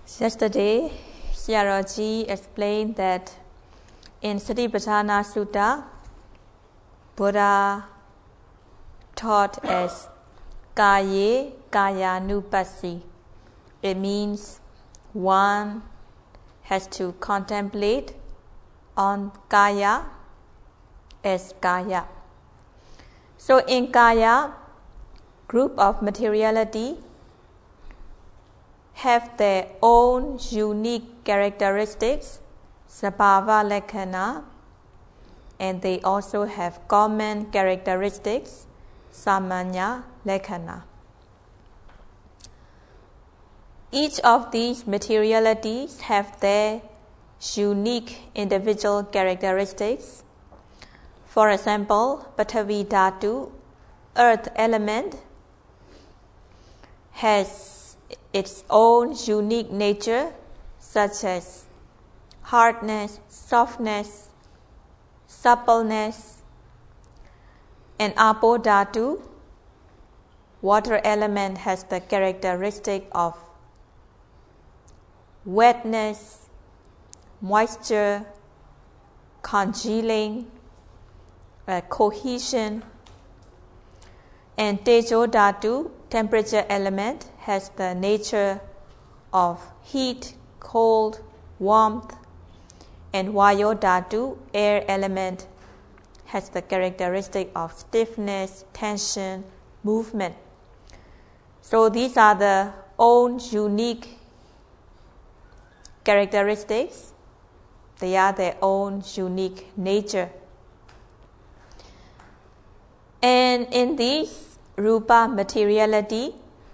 Yesterday, Siaroji explained that in Satipatthana Sutta, Buddha taught as Kaye Kayanupassi. It means one has to contemplate on Kaya as Kaya. So in Kaya, group of materiality have their own unique characteristics, sabhava lakkhana, and they also have common characteristics, samanya lakkhana. Each of these materialities have their unique individual characteristics. For example, Pathavi Dhatu, earth element, has its own unique nature, such as hardness, softness, suppleness. And Apo Dhatu, water element, has the characteristic of wetness, moisture, congealing, cohesion. And Tejo Dhatu, temperature element, has the nature of heat, cold, warmth. And Vayo Dhatu, air element, has the characteristic of stiffness, tension, movement. So these are the own unique characteristics. They are their own unique nature. And in these rupa materiality,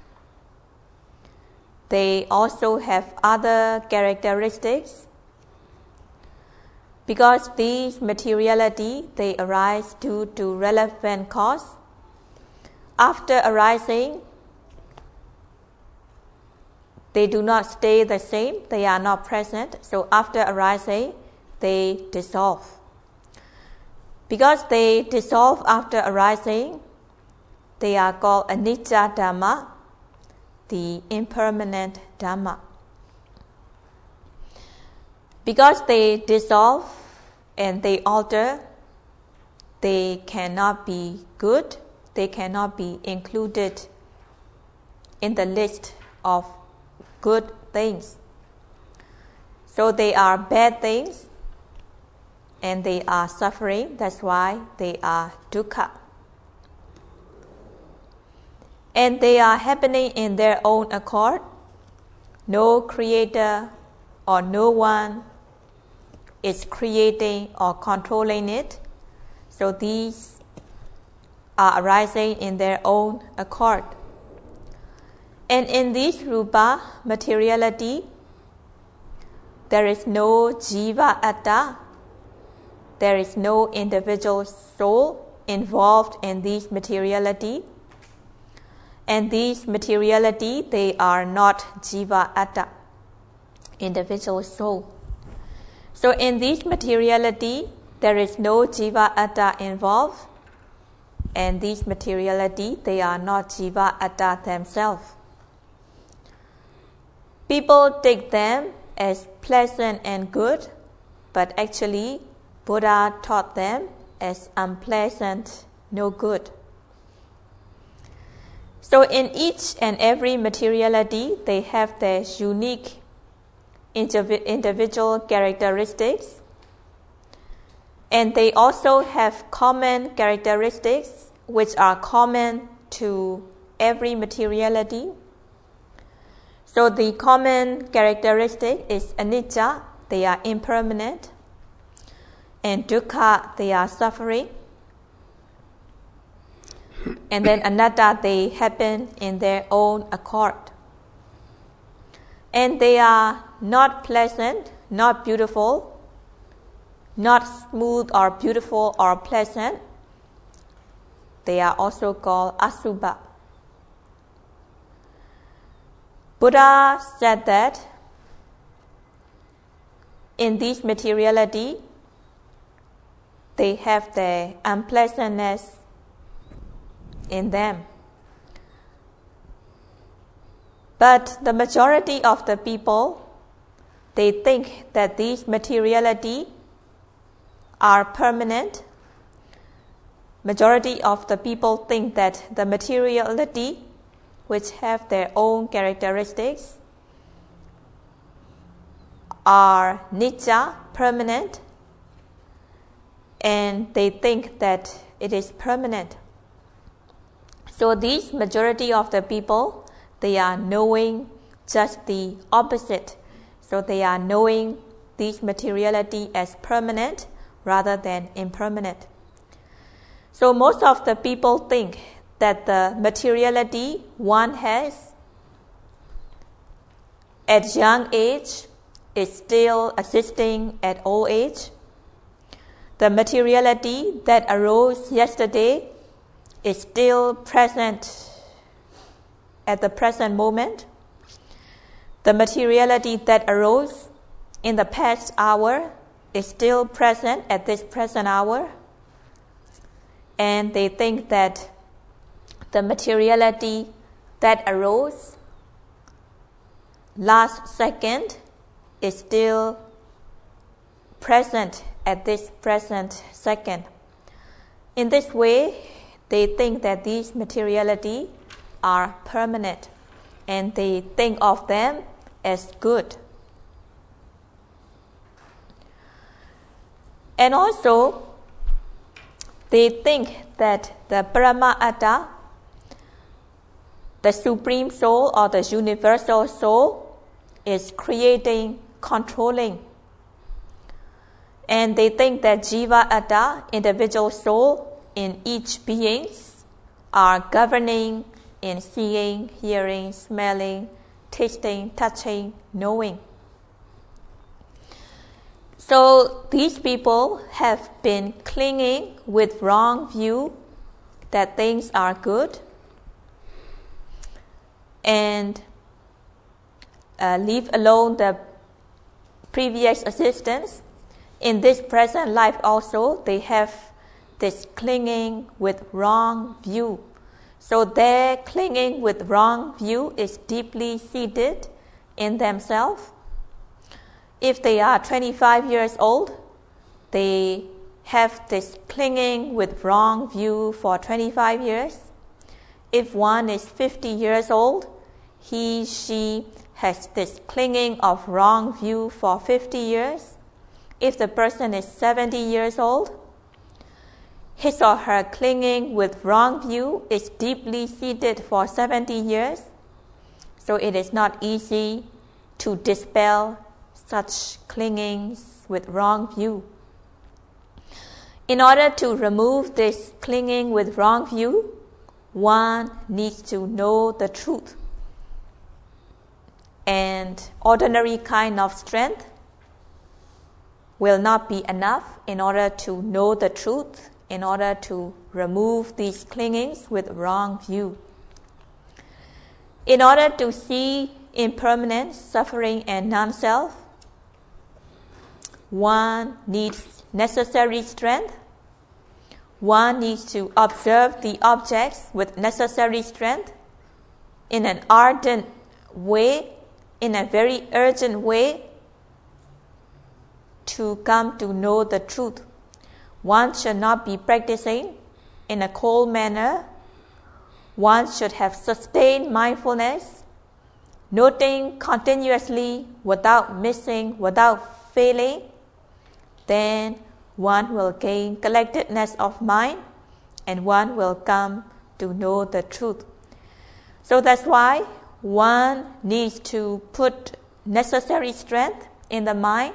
they also have other characteristics. Because these materiality, they arise due to relevant cause. After arising, they do not stay the same, they are not present. So after arising, they dissolve. Because they dissolve after arising, they are called anicca dhamma, the impermanent dhamma. Because they dissolve and they alter, they cannot be good, they cannot be included in the list of good things. So they are bad things and they are suffering, that's why they are dukkha. And they are happening in their own accord. No creator or no one is creating or controlling it. So these are arising in their own accord. And in this rupa materiality, there is no jiva atta, there is no individual soul involved in this materiality. And these materiality, they are not jiva atta, individual soul. So in this materiality, there is no jiva atta involved. And these materiality, they are not jiva atta themselves. People take them as pleasant and good, but actually Buddha taught them as unpleasant, no good. So in each and every materiality, they have their unique individual characteristics, and they also have common characteristics which are common to every materiality. So the common characteristic is anicca, they are impermanent, and dukkha, they are suffering. And then anatta, they happen in their own accord. And they are not pleasant, not beautiful, not smooth or beautiful or pleasant. They are also called asubha. Buddha said that in this materiality, they have their unpleasantness in them. But the majority of the people, they think that these materiality are permanent. Majority of the people think that the materiality, which have their own characteristics, are nitya, permanent, and they think that it is permanent. So this majority of the people, they are knowing just the opposite. So they are knowing this materiality as permanent rather than impermanent. So most of the people think that the materiality one has at young age is still existing at old age. The materiality that arose yesterday is still present at the present moment. The materiality that arose in the past hour is still present at this present hour. And they think that the materiality that arose last second is still present at this present second. In this way, they think that these materiality are permanent, and they think of them as good. And also, they think that the Parama-Atta, the Supreme Soul or the Universal Soul, is creating, controlling. And they think that Jiva-Atta, individual soul in each being, are governing in seeing, hearing, smelling, tasting, touching, knowing. So these people have been clinging with wrong view that things are good, and leave alone the previous existence. In this present life also, they have this clinging with wrong view. So their clinging with wrong view is deeply seated in themselves. If they are 25 years old, they have this clinging with wrong view for 25 years. If one is 50 years old, she has this clinging of wrong view for 50 years. If the person is 70 years old, his or her clinging with wrong view is deeply seated for 70 years. So it is not easy to dispel such clingings with wrong view. In order to remove this clinging with wrong view, one needs to know the truth. And ordinary kind of strength will not be enough in order to know the truth, in order to remove these clingings with wrong view. In order to see impermanence, suffering, and non-self, one needs necessary strength. One needs to observe the objects with necessary strength in an ardent way, in a very urgent way, to come to know the truth. One should not be practicing in a cold manner. One should have sustained mindfulness, noting continuously without missing, without failing. Then one will gain collectedness of mind, and one will come to know the truth. So that's why one needs to put necessary strength in the mind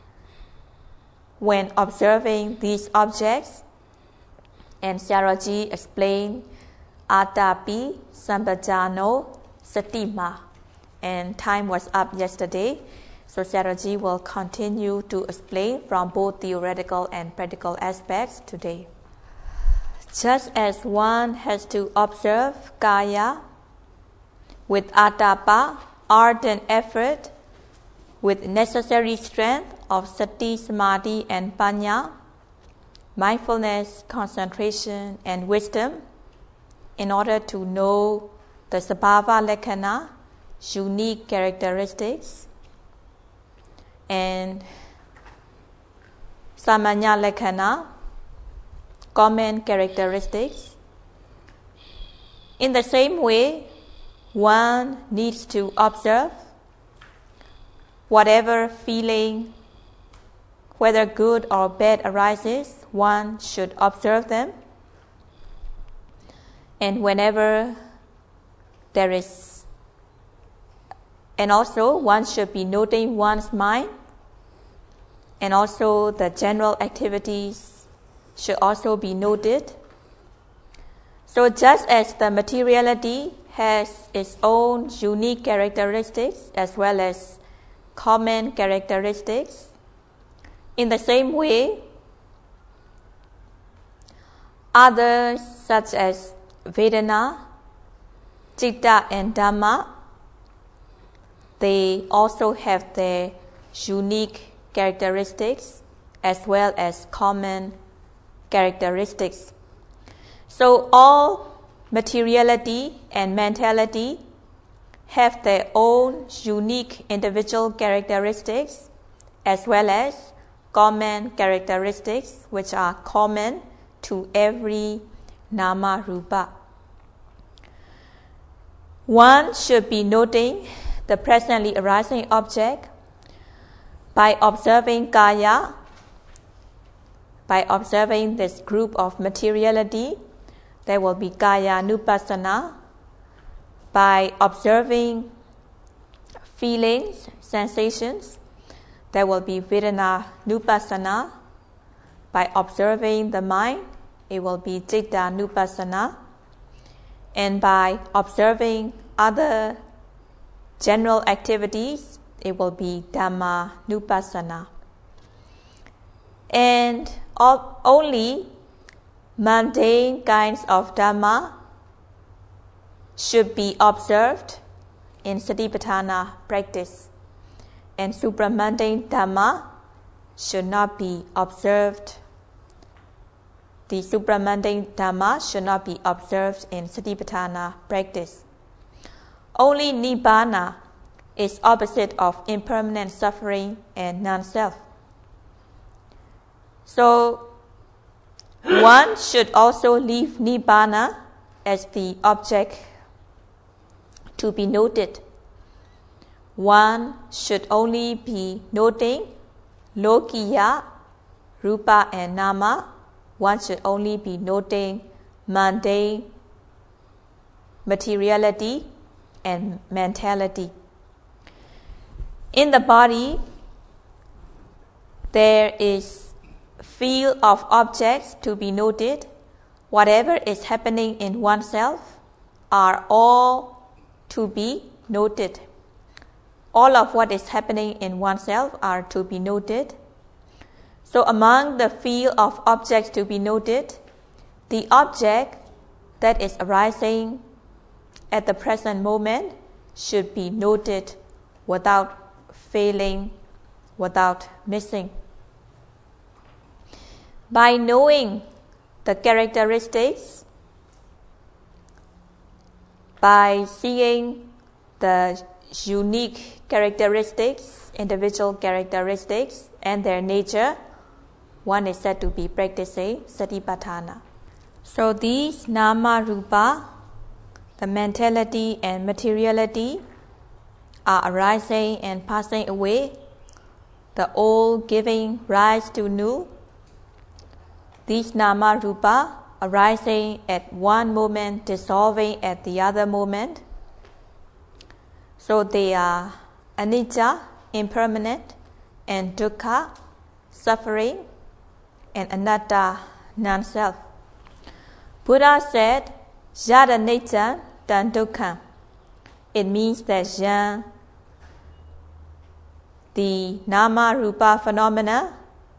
when observing these objects. And Sayadaw explained Atapi Sambhajano Satima. And time was up yesterday, so Sayadaw will continue to explain from both theoretical and practical aspects today. Just as one has to observe Kaya with Atapa, ardent effort, with necessary strength of Sati, Samadhi, and Panya, mindfulness, concentration, and wisdom, in order to know the Sabhava Lakkhana, unique characteristics. and samanya lakhana, common characteristics. In the same way, one needs to observe whatever feeling, whether good or bad arises, one should observe them. And whenever there is, and also one should be noting one's mind, and also the general activities should also be noted. So just as the materiality has its own unique characteristics as well as common characteristics, in the same way, others such as Vedana, Citta and Dhamma, they also have their unique characteristics as well as common characteristics. So all materiality and mentality have their own unique individual characteristics as well as common characteristics which are common to every nama rupa. One should be noting the presently arising object by observing kaya, by observing this group of materiality. There will be kaya nupassana. By observing feelings, sensations, there will be vedana nupassana. By observing the mind, it will be citta nupassana. And by observing other general activities, it will be dhamma nupassana. And only mundane kinds of dhamma should be observed in satipatthana practice, and supramundane dhamma should not be observed. The supramundane dhamma should not be observed in satipatthana practice. Only nibbana is opposite of impermanent suffering and non-self. So one should also leave nibbana as the object to be noted. One should only be noting lokiya, rupa and nama. One should only be noting mundane materiality and mentality. In the body, there is field of objects to be noted. Whatever is happening in oneself are all to be noted. All of what is happening in oneself are to be noted. So among the field of objects to be noted, the object that is arising at the present moment should be noted without failing, without missing. By knowing the characteristics, by seeing the unique characteristics, individual characteristics and their nature, one is said to be practicing satipatthana. So these nama rupa, the mentality and materiality, are arising and passing away, the old giving rise to new. These nama rupa arising at one moment, dissolving at the other moment. So they are anicca, impermanent, and dukkha, suffering, and anatta, non-self. Buddha said, yada anicca tan dukkha. It means that the nama rupa phenomena,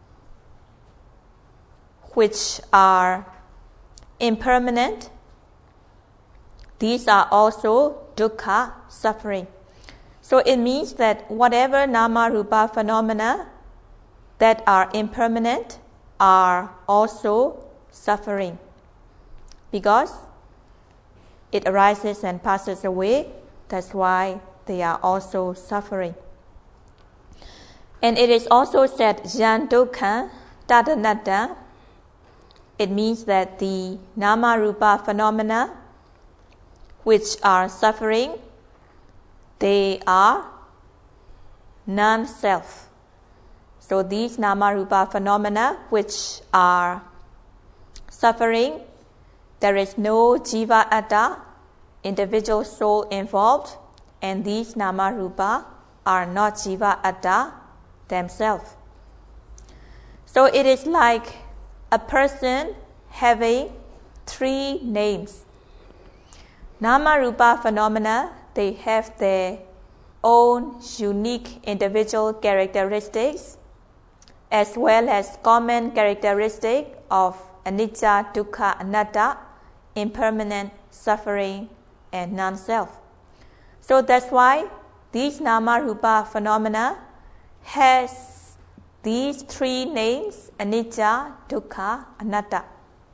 which are impermanent, these are also dukkha, suffering. So it means that whatever nama rupa phenomena that are impermanent are also suffering, because it arises and passes away. That's why they are also suffering. And it is also said Jan Dukkha Tadanatta. It means that the Nama Rupa phenomena which are suffering, they are non-self. So these Nama Rupa phenomena which are suffering, there is no Jiva Atta, individual soul involved, and these Nama Rupa are not Jiva Atta themselves. So it is like a person having three names. Nama Rupa phenomena, they have their own unique individual characteristics as well as common characteristic of anicca, dukkha, anatta, impermanent, suffering, and non-self. So that's why these Nama Rupa phenomena has these three names, anicca, dukkha, anatta.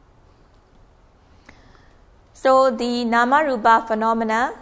So the Nama Rupa phenomena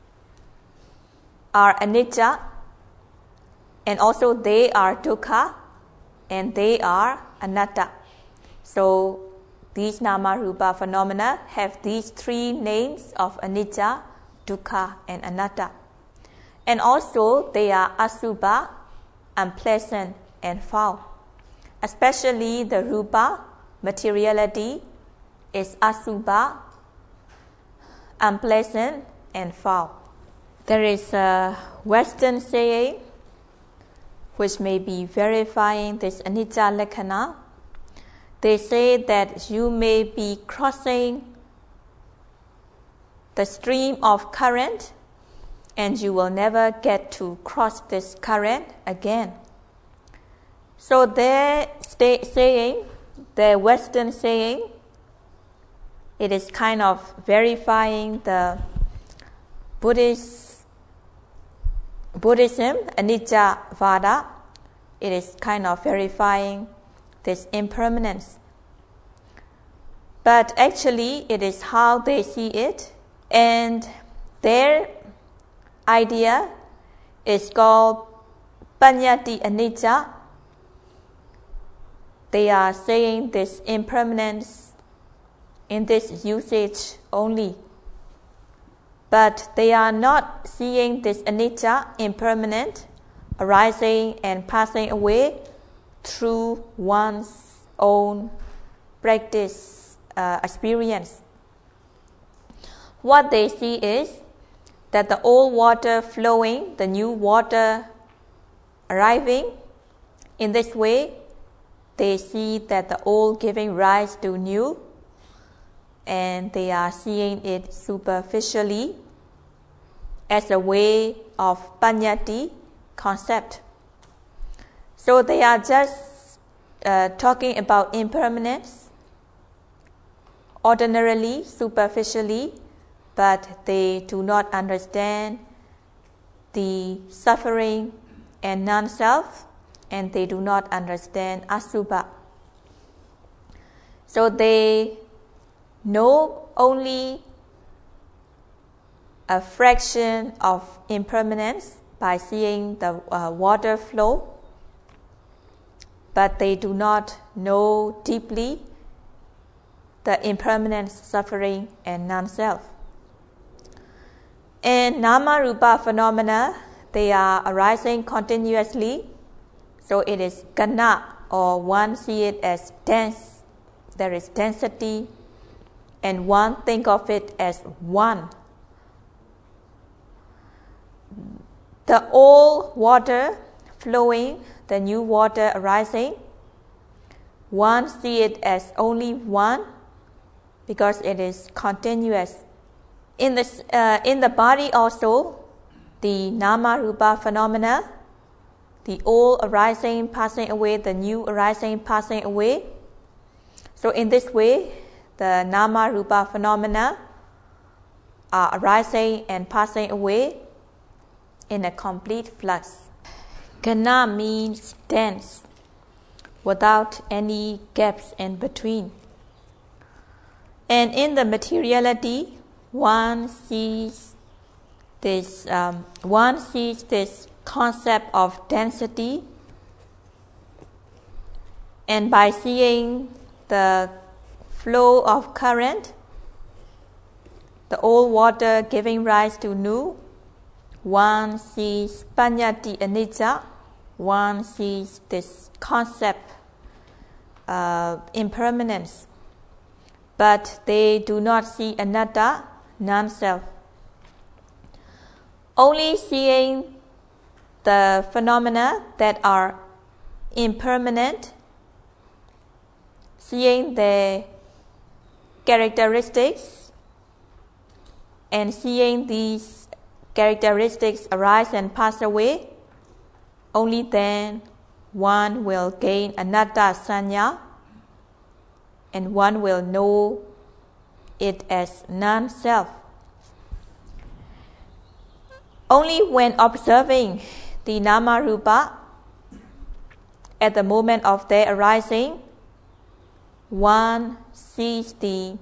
are anicca, and also they are dukkha, and they are anatta. So these Nama Rupa phenomena have these three names of anicca, dukkha, and anatta. And also they are asubha, unpleasant and foul. Especially the rupa, materiality, is asubha, unpleasant and foul. There is a Western saying which may be verifying this anicca lakkhana. They say that you may be crossing the stream of current and you will never get to cross this current again. So their saying, their Western saying, it is kind of verifying the Buddhism, anicca vada. It is kind of verifying this impermanence. But actually, it is how they see it, and their idea is called Panyati Anicca. They are saying this impermanence in this usage only. But they are not seeing this anicca, impermanent, arising and passing away through one's own practice, experience. What they see is that the old water flowing, the new water arriving. In this way, they see that the old giving rise to new, and they are seeing it superficially as a way of panyati concept. So they are just talking about impermanence ordinarily, superficially, but they do not understand the suffering and non-self, and they do not understand asubha. So they know only a fraction of impermanence by seeing the water flow, but they do not know deeply the impermanence, suffering, and non-self. And Nama Rupa phenomena, they are arising continuously. So it is gana, or one see it as dense. There is density, and one think of it as one. The old water flowing, the new water arising, one see it as only one because it is continuous. In the body also, the Nama Rupa phenomena, the old arising, passing away, the new arising, passing away. So in this way, the Nama Rupa phenomena are arising and passing away in a complete flux. Gana means dense, without any gaps in between. And in the materiality, one sees this concept of density And by seeing the flow of current, the old water giving rise to new, one sees Panyati Anicca, one sees this concept impermanence, but they do not see anatta, non-self. Only seeing the phenomena that are impermanent, seeing their characteristics, and seeing these characteristics arise and pass away, only then one will gain anatta sanya, and one will know it as non-self. Only when observing the nama rupa at the moment of their arising, one sees the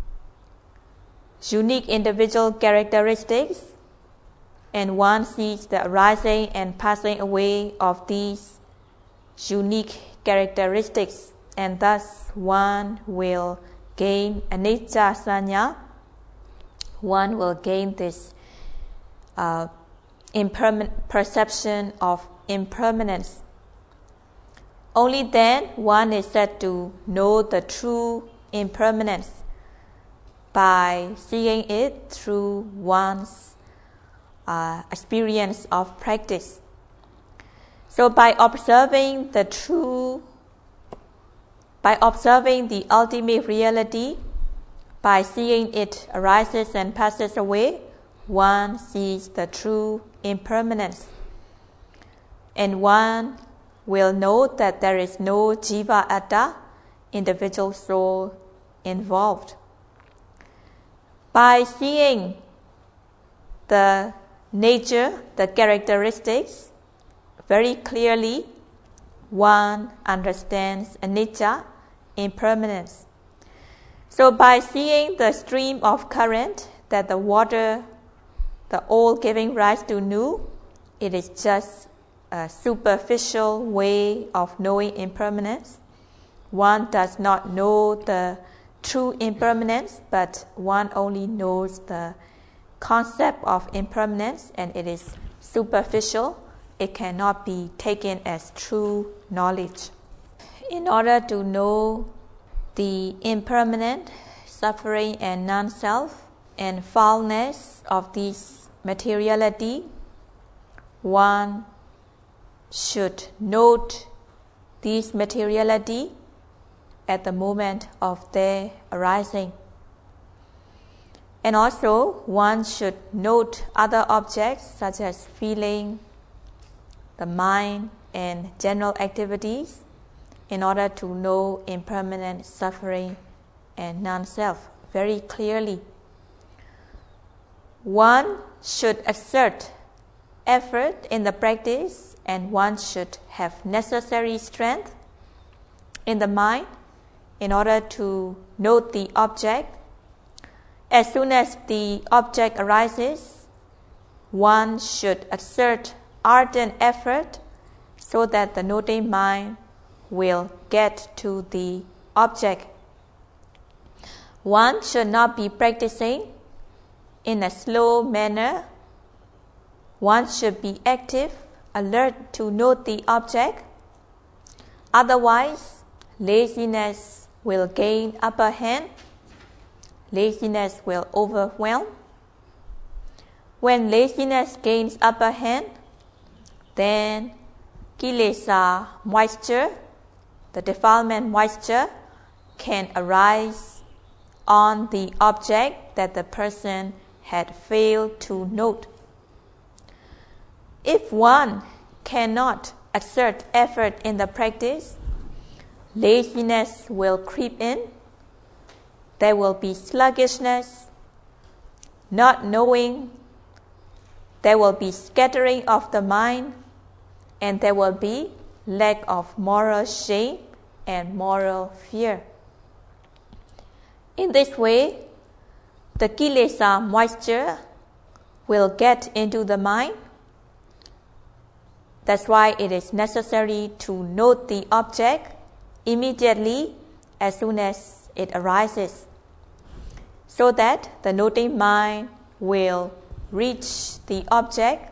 unique individual characteristics, and one sees the arising and passing away of these unique characteristics, and thus one will gain anicca sanya, one will gain this perception of impermanence. Only then one is said to know the true impermanence by seeing it through one's experience of practice. So by observing the ultimate reality, by seeing it arises and passes away, one sees the true impermanence, and one will know that there is no jiva atta, individual soul, involved. By seeing the nature, the characteristics very clearly, one understands anicca, impermanence. So by seeing the stream of current, that the water, the old giving rise to new, it is just a superficial way of knowing impermanence. One does not know the true impermanence, but one only knows the concept of impermanence, and it is superficial. It cannot be taken as true knowledge. In order to know the impermanent, suffering and non-self, and foulness of this materiality, one should note this materiality at the moment of their arising. And also, one should note other objects such as feeling, the mind, and general activities in order to know impermanent, suffering, and non-self very clearly. One should exert effort in the practice, and one should have necessary strength in the mind in order to note the object. As soon as the object arises, one should exert ardent effort so that the noting mind will get to the object. One should not be practicing in a slow manner. One should be active, alert to note the object. Otherwise, laziness will gain upper hand. Laziness will overwhelm. When laziness gains upper hand, then kilesa moisture, the defilement moisture, can arise on the object that the person had failed to note. If one cannot exert effort in the practice, laziness will creep in. There will be sluggishness, not knowing. There will be scattering of the mind, and there will be lack of moral shame and moral fear. In this way, the kilesa moisture will get into the mind. That's why it is necessary to note the object immediately as soon as it arises, so that the noting mind will reach the object.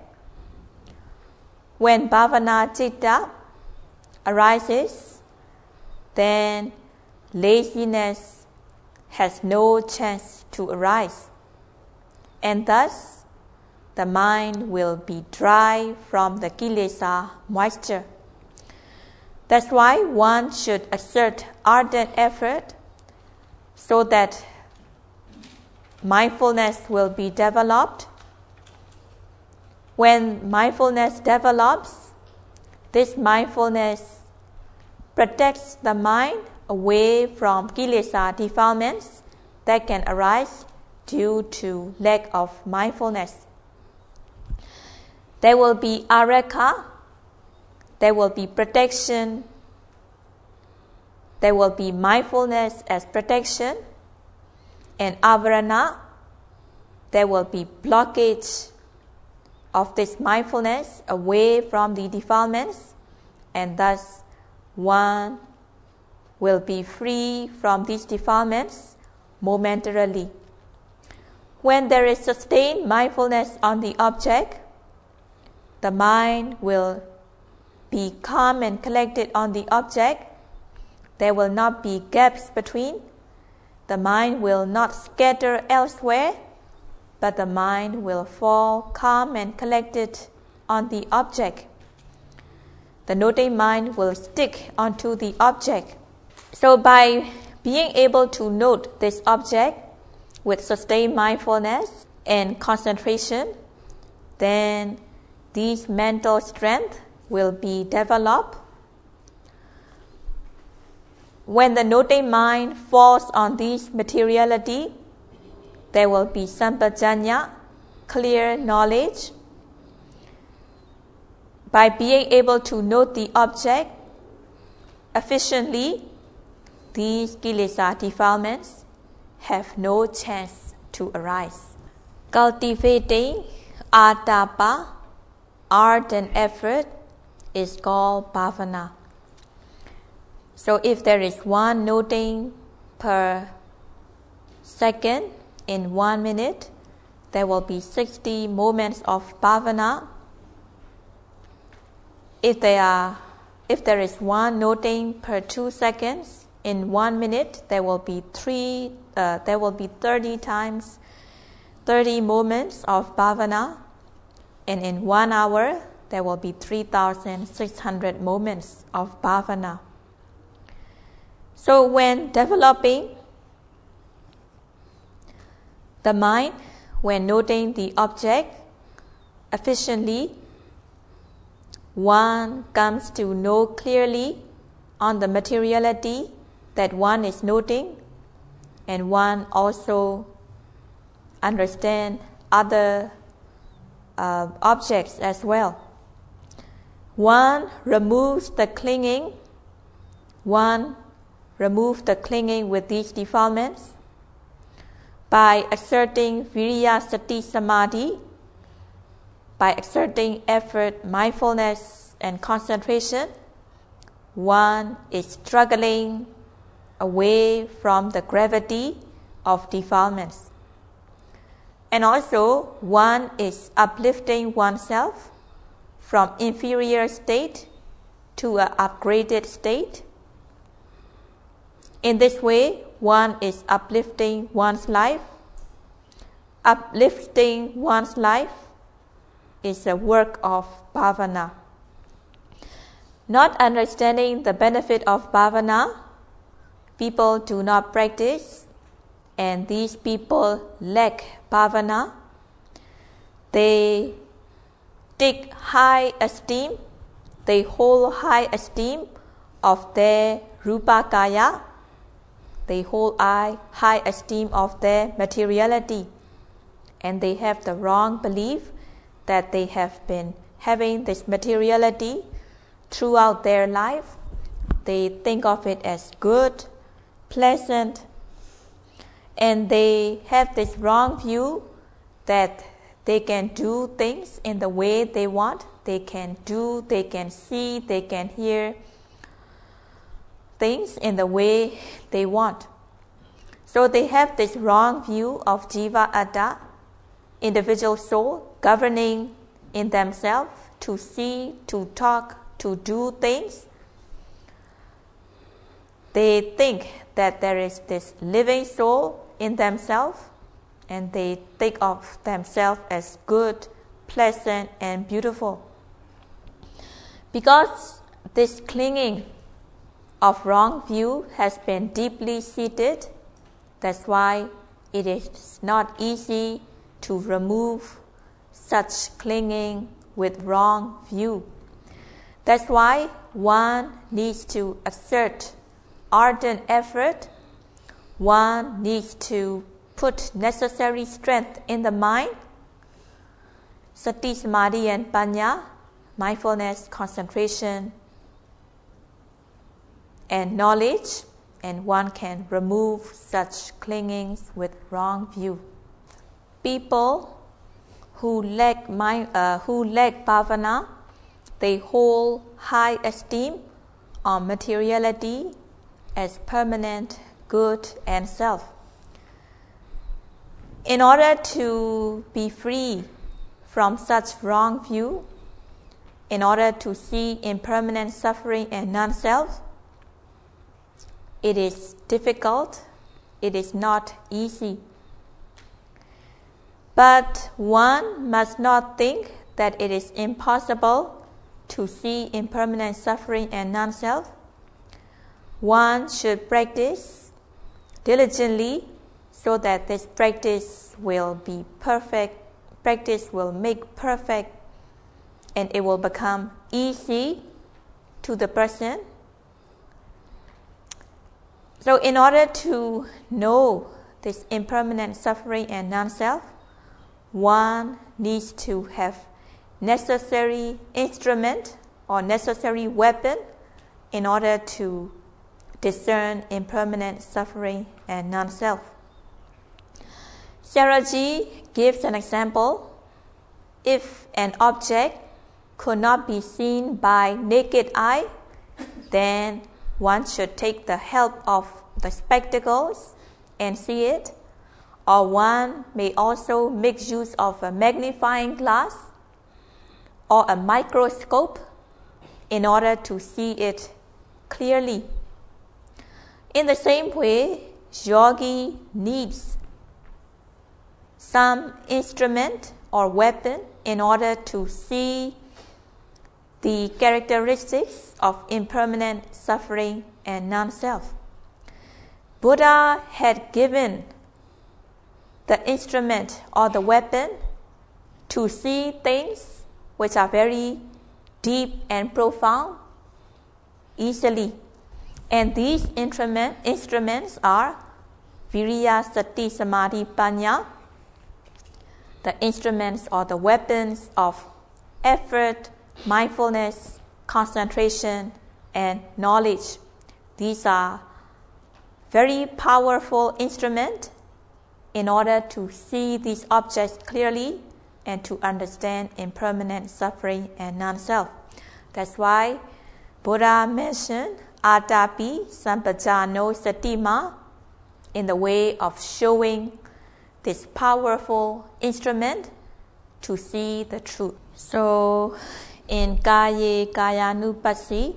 When bhavana citta arises, then laziness has no chance to arise, and thus the mind will be dry from the kilesa moisture. That's why one should exert ardent effort so that mindfulness will be developed. When mindfulness develops, this mindfulness protects the mind away from kilesa defilements that can arise due to lack of mindfulness. There will be arekha, there will be protection, there will be mindfulness as protection, and avarana, there will be blockage of this mindfulness away from the defilements, and thus one will be free from these defilements momentarily. When there is sustained mindfulness on the object, the mind will be calm and collected on the object. There will not be gaps between. The mind will not scatter elsewhere, but the mind will fall calm and collected on the object. The noting mind will stick onto the object. So by being able to note this object with sustained mindfulness and concentration, then this mental strength will be developed. When the noting mind falls on this materiality, there will be sampajanya, clear knowledge. By being able to note the object efficiently, these kilesa defilements have no chance to arise. Cultivating atapa, art and effort, is called bhavana. So if there is one noting per second in 1 minute, there will be 60 moments of bhavana. If there is one noting per 2 seconds in 1 minute, there will be 30 times 30 moments of bhavana, and in 1 hour there will be 3,600 moments of bhavana. So when developing the mind, when noting the object efficiently, one comes to know clearly on the materiality that one is noting, and one also understand other objects as well. One removes the clinging. One removes the clinging with these defilements by exerting viriya sati samadhi, by exerting effort, mindfulness and concentration. One is struggling away from the gravity of defilements. And also, one is uplifting oneself from inferior state to an upgraded state. In this way, one is uplifting one's life. Uplifting one's life is a work of bhavana. Not understanding the benefit of bhavana, people do not practice, and these people lack bhavana. They take high esteem, they hold high esteem of their rupa kaya, they hold high esteem of their materiality, and they have the wrong belief that they have been having this materiality throughout their life. They think of it as good, pleasant, and they have this wrong view that they can do things in the way they want. They can do, they can see, they can hear things in the way they want. So they have this wrong view of Jiva Atta, individual soul, governing in themselves to see, to talk, to do things. They think that there is this living soul in themselves, and they think of themselves as good, pleasant, and beautiful. Because this clinging of wrong view has been deeply seated, that's why it is not easy to remove such clinging with wrong view. That's why one needs to exert ardent effort. One needs to put necessary strength in the mind, sati, samadhi, and panya, mindfulness, concentration, and knowledge, and one can remove such clingings with wrong view. People who lack bhavana, they hold high esteem on materiality as permanent, good, and self. In order to be free from such wrong view, in order to see impermanent suffering and non-self, it is difficult, it is not easy. But one must not think that it is impossible to see impermanent suffering and non-self. One should practice diligently so that this practice will be perfect, practice will make perfect, and it will become easy to the person. So in order to know this impermanent suffering and non-self, one needs to have necessary instrument or necessary weapon in order to discern impermanent suffering and non-self. Saraji gives an example. If an object could not be seen by naked eye, then one should take the help of the spectacles and see it, or one may also make use of a magnifying glass or a microscope in order to see it clearly. In the same way, yogi needs some instrument or weapon in order to see the characteristics of impermanent suffering and non-self. Buddha had given the instrument or the weapon to see things which are very deep and profound easily. And these instruments are Viriya, Sati, Samadhi, Panya, the instruments or the weapons of effort, mindfulness, concentration, and knowledge. These are very powerful instruments in order to see these objects clearly and to understand impermanent suffering and non-self. That's why Buddha mentioned Atapi Sampajano Satima in the way of showing this powerful instrument to see the truth. So in Kaye Kayanupassi,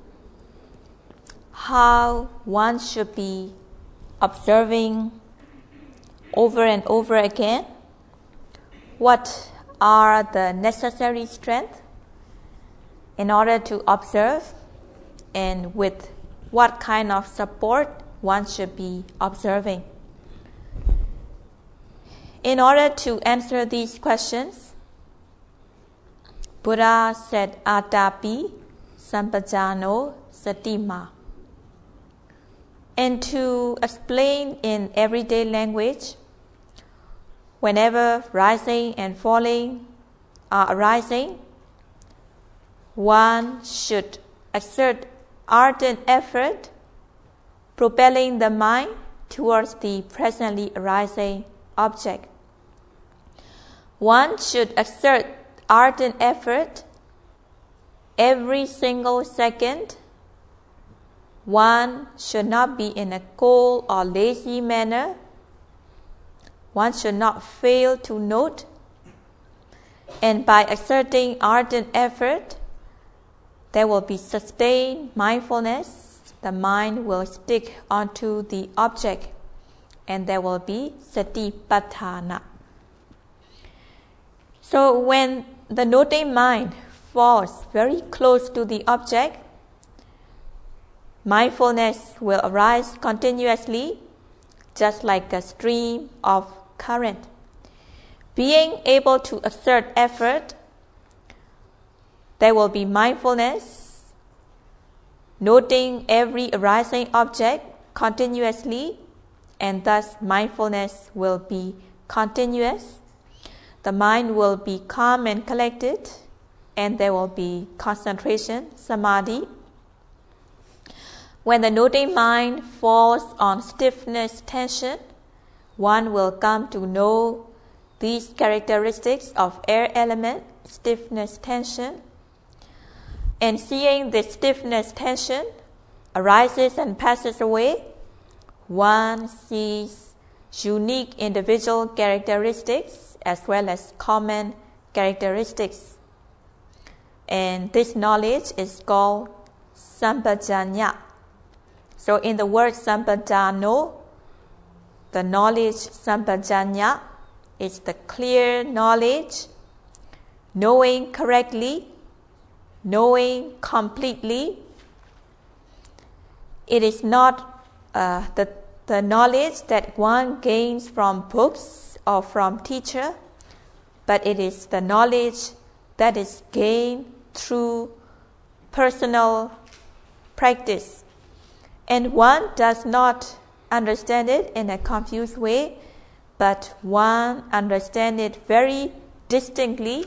how one should be observing over and over again what are the necessary strength in order to observe, and with what kind of support one should be observing. In order to answer these questions, Buddha said Atapi Sampajano Satima. And to explain in everyday language, whenever rising and falling are arising, one should exert ardent effort, propelling the mind towards the presently arising object. One should exert ardent effort every single second one should not be in a cold or lazy manner. One should not fail to note. And by exerting ardent effort, there will be sustained mindfulness. The mind will stick onto the object, and there will be satipatthana. So when the noting mind falls very close to the object, mindfulness will arise continuously, just like a stream of current. Being able to exert effort, there will be mindfulness, noting every arising object continuously, and thus mindfulness will be continuous. The mind will be calm and collected, and there will be concentration, samadhi. When the noting mind falls on stiffness, tension, one will come to know these characteristics of air element, stiffness, tension. And seeing this stiffness, tension arises and passes away, one sees unique individual characteristics as well as common characteristics. And this knowledge is called sampajanya. So in the word sampajano, the knowledge sampajanya is the clear knowledge, knowing correctly, knowing completely. It is not the knowledge that one gains from books or from teacher, but it is the knowledge that is gained through personal practice. And one does not understand it in a confused way, but one understands it very distinctly.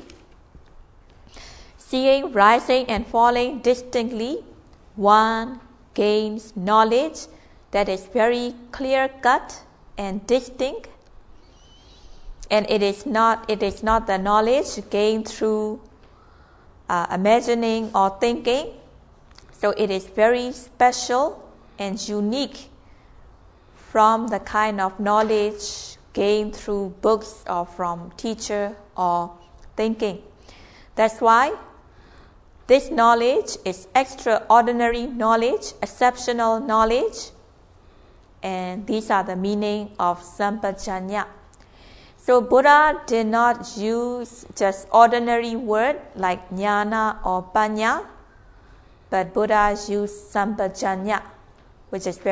Seeing rising and falling distinctly, one gains knowledge that is very clear-cut and distinct. And it is not the knowledge gained through imagining or thinking. So it is very special and unique from the kind of knowledge gained through books or from teacher or thinking. That's why this knowledge is extraordinary knowledge, exceptional knowledge, and these are the meaning of sampajanya. So Buddha did not use just ordinary word like jnana or panya, but Buddha used sampajanya, which is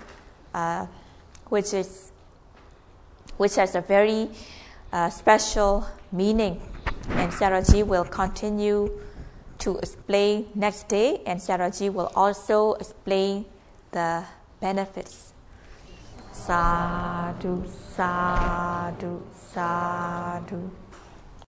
which has a very special meaning. And Sayadaw will continue to explain next day, and Sayadaw will also explain the benefits. Sadhu, sadhu, sadhu.